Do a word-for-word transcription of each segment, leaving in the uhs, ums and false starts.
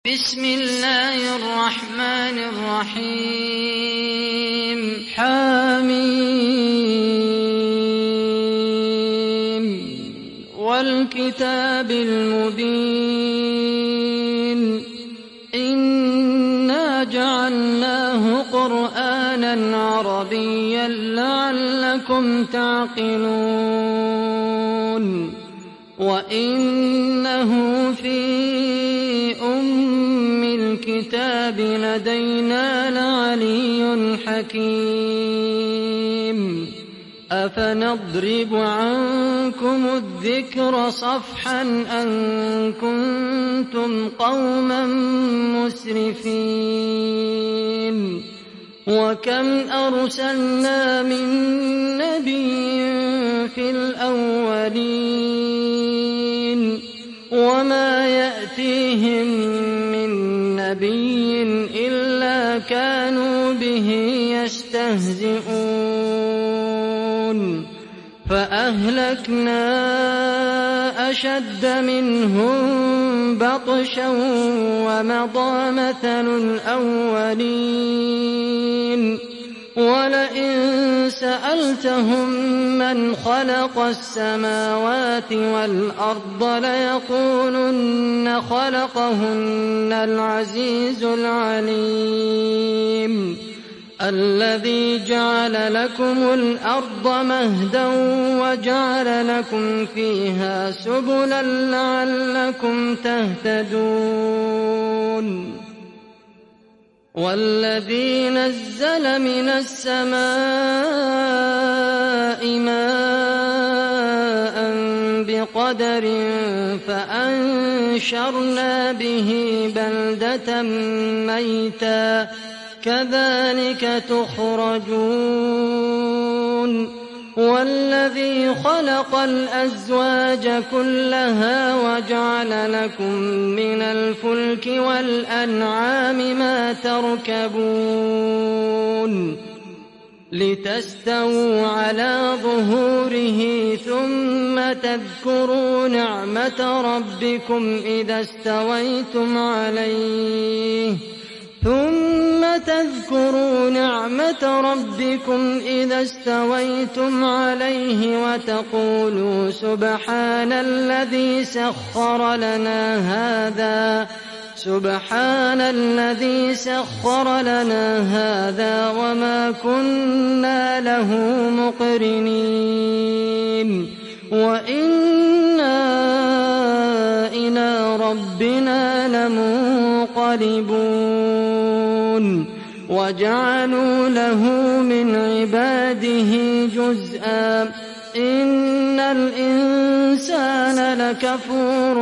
بسم الله الرحمن الرحيم حميم والكتاب المبين إنا جعلناه قرآنا عربيا لعلكم تعقلون وإنه في الكتاب لدينا لعلي حكيم أفنضرب عنكم الذكر صفحا أن كنتم قوما مسرفين وكم أرسلنا من نبي في الأولين وما يأتيهم نبي إلا كانوا به يستهزئون فأهلكنا أشد منهم بطشا ومضى مثل الأولين ولئن سألتهم من خلق السماوات والأرض ليقولن خلقهن العزيز العليم الذي جعل لكم الأرض مهدا وجعل لكم فيها سبلا لعلكم تهتدون والذي نزل من السماء ماء بقدر فأنشرنا به بلدة ميتا كذلك تخرجون والذي خلق الأزواج كلها وجعل لكم من الفلك والأنعام ما تركبون لتستووا على ظهوره ثم تذكروا نعمة ربكم إذا استويتم عليه ثم تذكروا نعمة ربكم إذا استويتم عليه وتقولوا سبحان الذي سخر لنا هذا سبحان الذي سخر لنا هذا وما كنا له مقرنين وإنا إلى ربنا لمنقلبون وجعلوا له من عباده جزءا إن الإنسان لكفور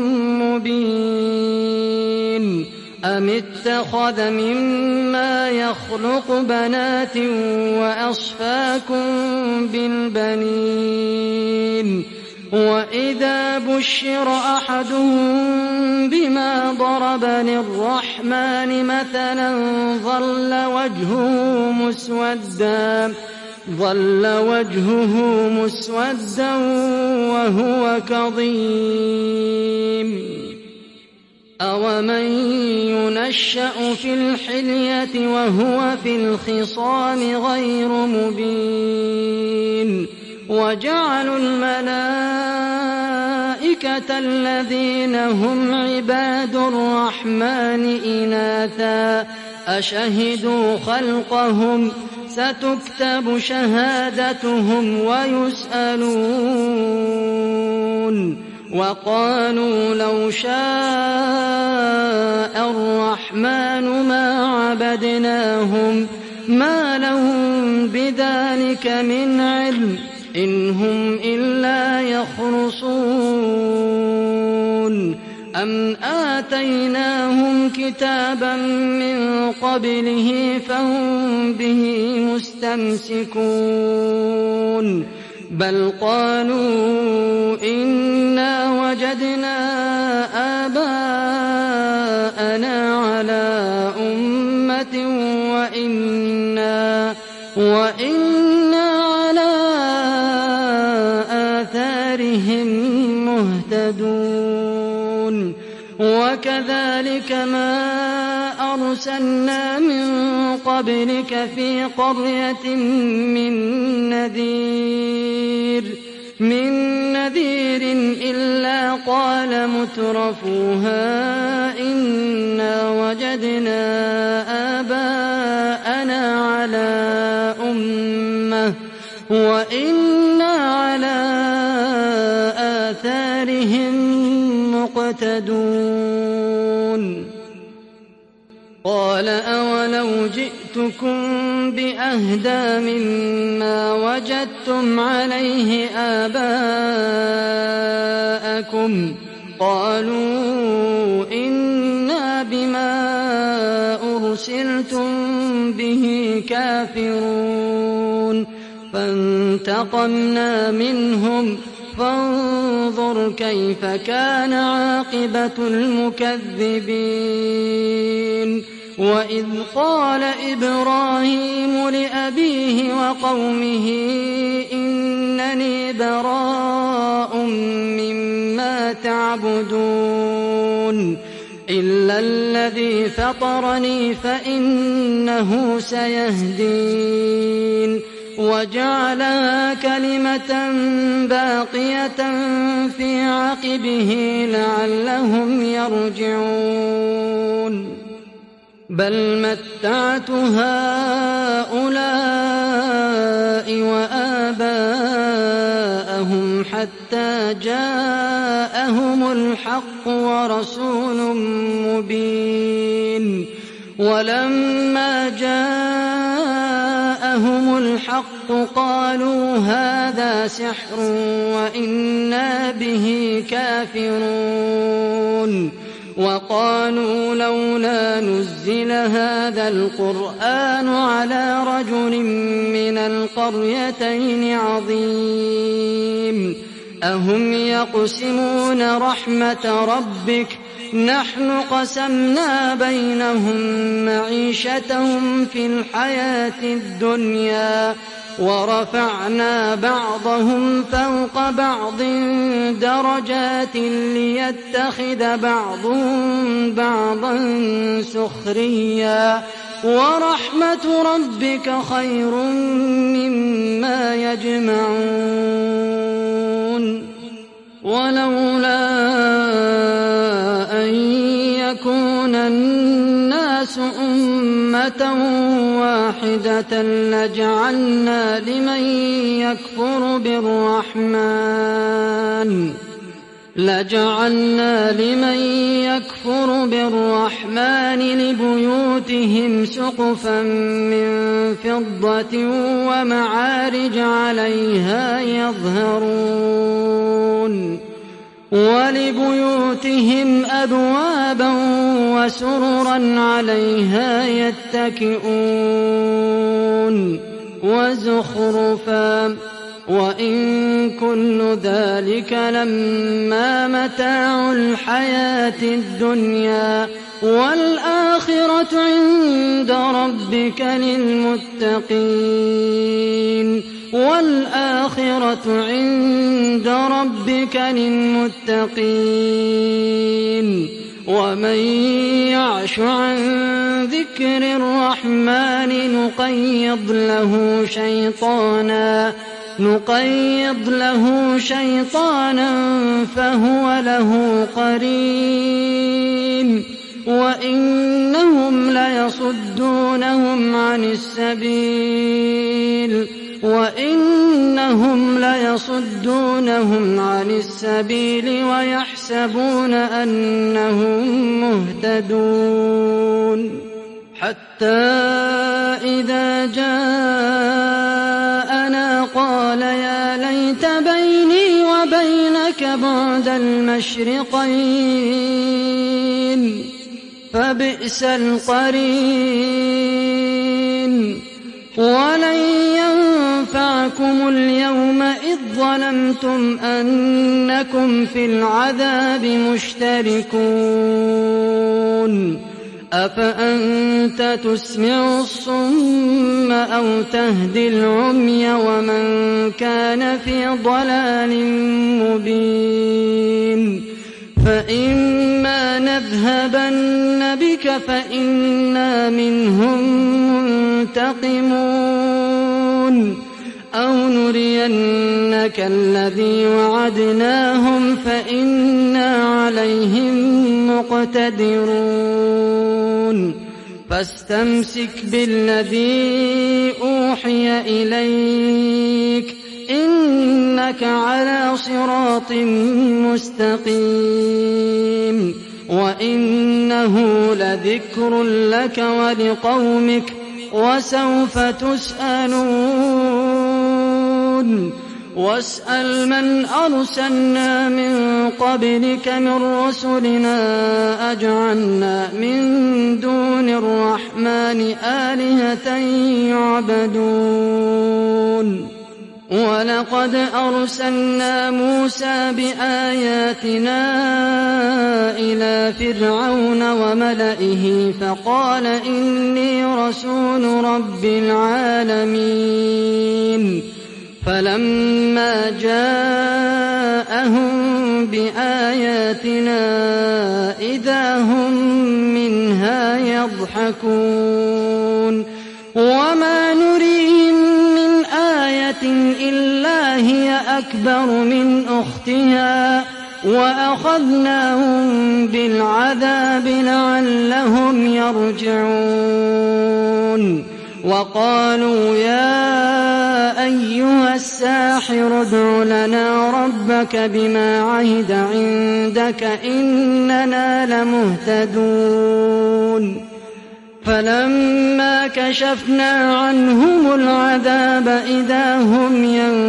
مبين أم اتخذ مما يخلق بنات وأصفاكم بالبنين وإذا بشر أحدهم بما ضرب للرحمن مثلا ظل وجهه مسودا ظل وجهه مسودا وهو كظيم أومن ينشأ في الحلية وهو في الخصام غير مبين وجعلوا الملائكة الذين هم عباد الرحمن إناثا أشهدوا خلقهم ستكتب شهادتهم ويسألون وقالوا لو شاء الرحمن ما عبدناهم ما لهم بذلك من علم إن هم إلا يخرصون أم آتيناهم كتابا من قبله فهم به مستمسكون بل قالوا إنا وجدنا آباءنا على أمة وإنا وإنا على آثارهم مهتدون وكذلك وكذلك ما أرسلنا من قبلك في قرية من نذير من نذير إلا قال مترفوها إنا وجدنا آباءنا على أمة وإنا على آثارهم مقتدون قال أولو جئتكم بأهدى مما وجدتم عليه آباءكم قالوا إنا بما أرسلتم به كافرون فانتقمنا منهم فانظر كيف كان عاقبة المكذبين وإذ قال إبراهيم لأبيه وقومه إنني براء مما تعبدون إلا الذي فطرني فإنه سيهدين وجعلها كلمة باقية في عقبه لعلهم يرجعون بل متعت هؤلاء وآباءهم حتى جاءهم الحق ورسول مبين ولما جاءهم الحق قالوا هذا سحر وإنا به كافرون وقالوا لولا نزل هذا القرآن على رجل من القريتين عظيم أهم يقسمون رحمة ربك نحن قسمنا بينهم معيشتهم في الحياة الدنيا ورفعنا بعضهم فوق بعض درجات ليتخذ بعضهم بعضا سخريا ورحمة ربك خير مما يجمعون ولولا أن يكون الناس أمة واحدة لجعلنا لمن يكفر بالرحمن لجعلنا لمن يكفر بالرحمن لبيوتهم سقفا من فضة ومعارج عليها يظهرون ولبيوتهم أبوابا وسررا عليها يتكئون وزخرفا وإن كل ذلك لما متاع الحياة الدنيا والآخرة عند ربك للمتقين والآخرة عند ربك للمتقين ومن يعش عن ذكر الرحمن نقيض له شيطانا نقيض له شيطانا فهو له قرين وإنهم ليصدونهم عن السبيل وإنهم ليصدونهم عن السبيل ويحسبون أنهم مهتدون حتى إذا جاءنا قال يا ليت بيني وبينك بعد المشرقين فبئس القرين ولن ينفعكم اليوم إذ ظلمتم أنكم في العذاب مشتركون أفأنت تسمع الصم أو تهدي العمي ومن كان في ضلال مبين فإما نذهبن بك فإنا منهم منتقمون أو نرينك الذي وعدناهم فإنا عليهم مقتدرون فاستمسك بالذي أوحي إليك إنك على صراط مستقيم وإنه لذكر لك ولقومك وسوف تسألون واسأل من أرسلنا من قبلك من رسلنا أجعلنا من دون الرحمن آلهة يعبدون ولقد أرسلنا موسى بآياتنا إلى فرعون وملئه فقال إني رسول رب العالمين فلما جاءهم بآياتنا إذا هم منها يضحكون وما نريهم من آية إلا هي أكبر من أختها وأخذناهم بالعذاب لعلهم يرجعون وقالوا يا أيها الساحر ادع لنا ربك بما عهد عندك إننا لمهتدون فلما كشفنا عنهم العذاب إذا هم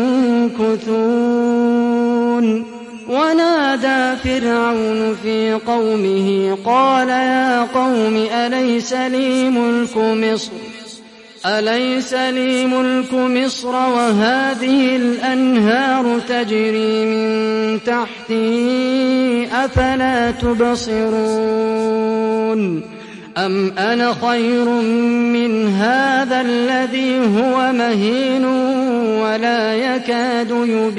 ينكثون ونادى فرعون في قومه قال يا قوم أليس لي ملك مصر أليس لي ملك مصر وهذه الأنهار تجري من تحتي أفلا تبصرون أم أنا خير من هذا الذي هو مهين ولا يكاد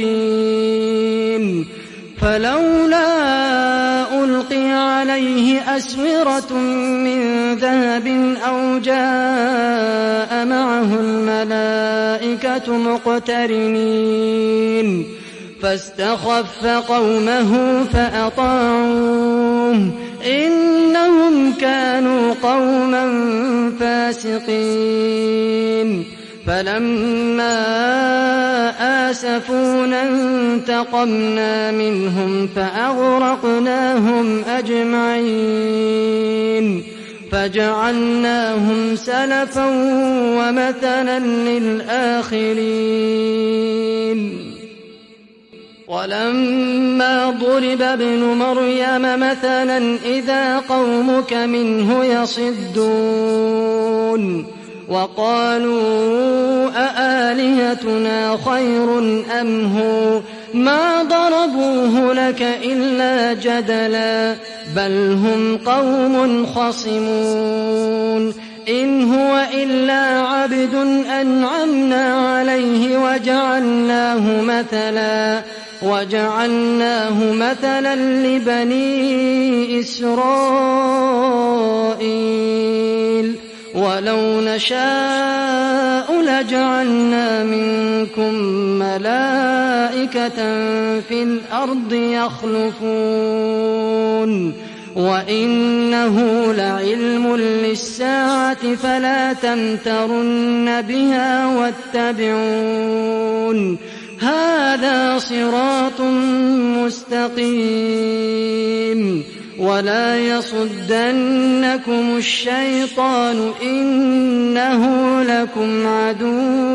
يبين فلولا ألقي عليه أسورة من ذهب أو جاء معه الملائكة مقترنين فاستخف قومه فأطاعوه إنهم كانوا قوما فاسقين فلما آسفونا انتقمنا منهم فأغرقناهم أجمعين فجعلناهم سلفا ومثلا للآخرين ولما ضرب ابن مريم مثلا إذا قومك منه يصدون وقالوا أآلهتنا خير أم هو ما ضربوه لك إلا جدلا بل هم قوم خصمون إن هو إلا عبد أنعمنا عليه وجعلناه مثلا وجعلناه مثلا لبني إسرائيل ولو نشاء لجعلنا منكم ملائكة في الأرض يخلفون وإنه لعلم للساعة فلا تمترن بها واتبعون هذا صراط مستقيم ولا يصدنكم الشيطان إنه لكم عدو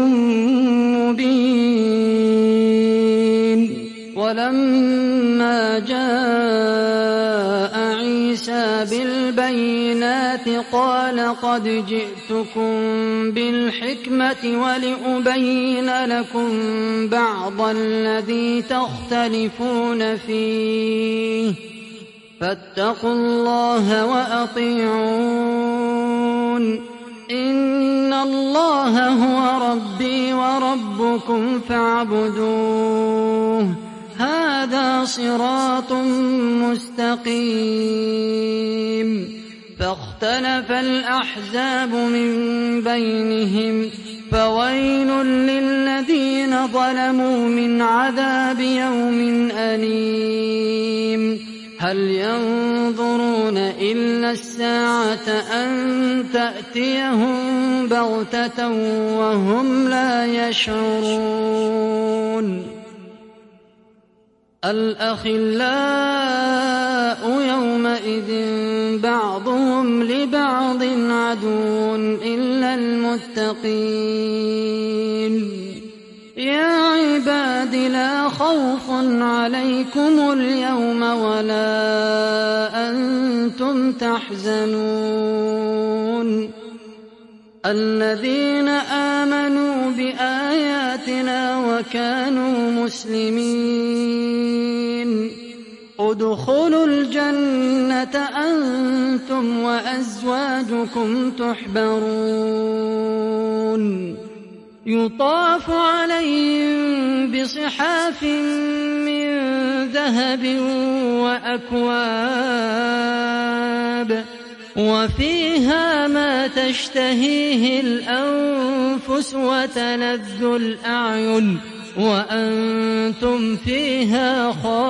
مبين ولما جاء عيسى بالبينات قال قد جئتكم بالحكمة ولأبين لكم بعض الذي تختلفون فيه فاتقوا الله وأطيعون إن الله هو ربي وربكم فاعبدوه هذا صراط مستقيم فاختلف الأحزاب من بينهم فويل للذين ظلموا من عذاب يوم أليم هل ينظرون إلا الساعة أن تأتيهم بغتة وهم لا يشعرون الأخلاء يومئذ بعضهم لبعض عدو إلا المتقين يا عباد لا خوف عليكم اليوم ولا أنتم تحزنون الذين آمنوا بآياتنا وكانوا مسلمين ادخلوا الجنة أنتم وأزواجكم تحبرون يطاف عليهم بصحاف من ذهب وأكواب وفيها ما تشتهيه الأنفس وتلذ الأعين وأنتم فيها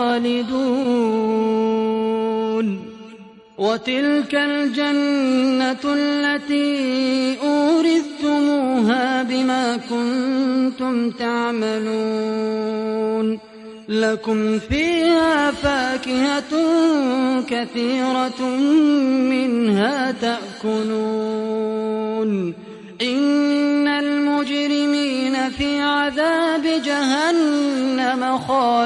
خالدون وتلك الجنة التي أورثتموها بما كنتم تعملون لكم فيها فاكهة كثيرة منها تأكلون إن المجرمين في عذاب جهنم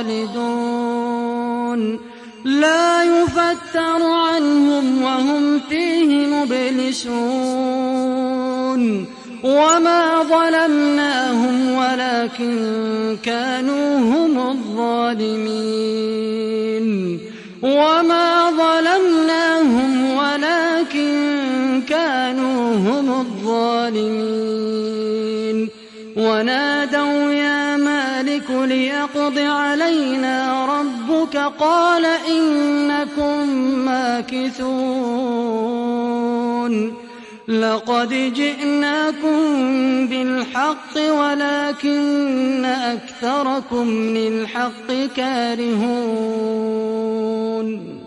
خالدون لا يفتر عنهم وهم فيه مبلسون وما ظلمناهم ولكن كانوا هم الظالمين وما ظلمناهم ولكن كانوا هم الظالمين ونادوا يا مالك ليقض علينا ربك قال إنكم ماكثون لقد جئناكم بالحق ولكن أكثركم للحق كارهون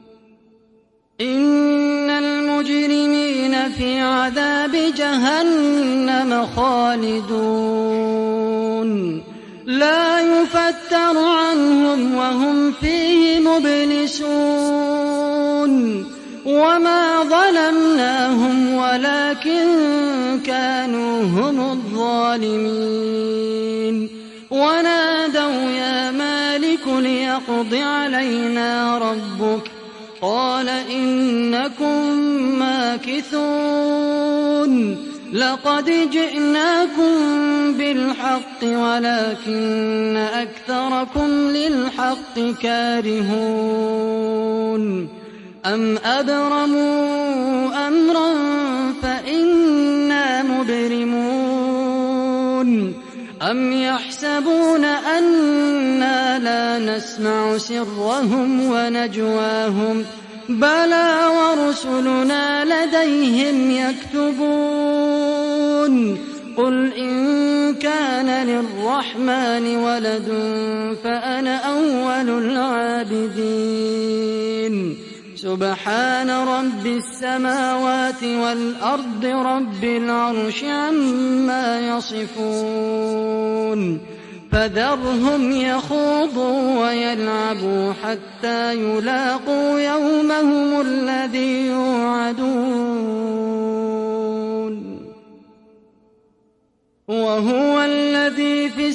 إن المجرمين في عذاب جهنم خالدون لا يفتر عنهم وهم فيه مبلسون وما ظلمناهم ولكن كانوا هم الظالمين ونادوا يا مالك ليقض علينا ربك قال إنكم ماكثون لقد جئناكم بالحق ولكن أكثركم للحق كارهون أم أبرموا أمرا فإنا مبرمون أم يحسبون أنا لا نسمع سرهم ونجواهم بلى ورسلنا لديهم يكتبون قل إن كان للرحمن ولد فأنا أول العابدين سبحان رب السماوات والأرض رب العرش عما يصفون فذرهم يخوضوا ويلعبوا حتى يلاقوا يومهم الذي يوعدون وهو الذي في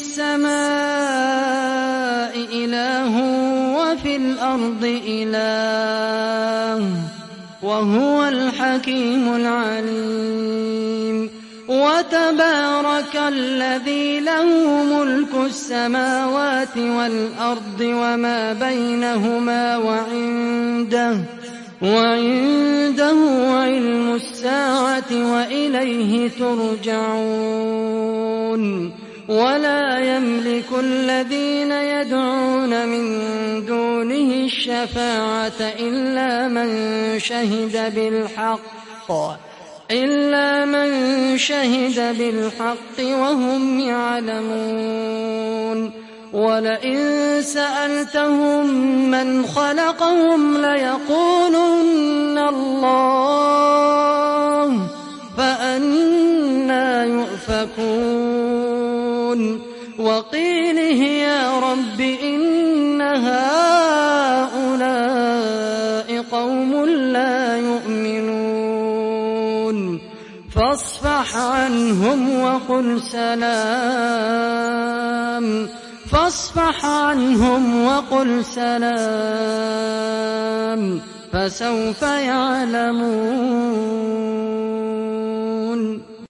السماء إله وفي الأرض إله وهو الحكيم العليم وتبارك الذي له ملك السماوات والأرض وما بينهما وعنده وعنده علم الساعة وإليه ترجعون ولا يملك الذين يدعون من دونه الشفاعة إلا من شهد بالحق إلا من شهد بالحق وهم يعلمون ولئن سألتهم من خلقهم ليقولن الله فأنى يؤفكون وقيله يا رب إن هؤلاء قوم لا يؤمنون فاصفح عنهم وقل سلام فاصفح عنهم وقل سلام فسوف يعلمون.